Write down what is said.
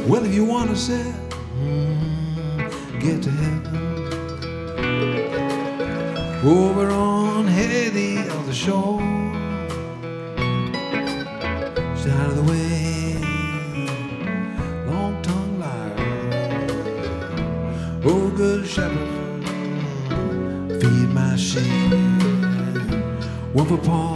Well, if you want to say, get to heaven, over on Haiti on the shore, stay out of the way, long-tongued liar. Oh, good shepherd, feed my sheep, one for Paul,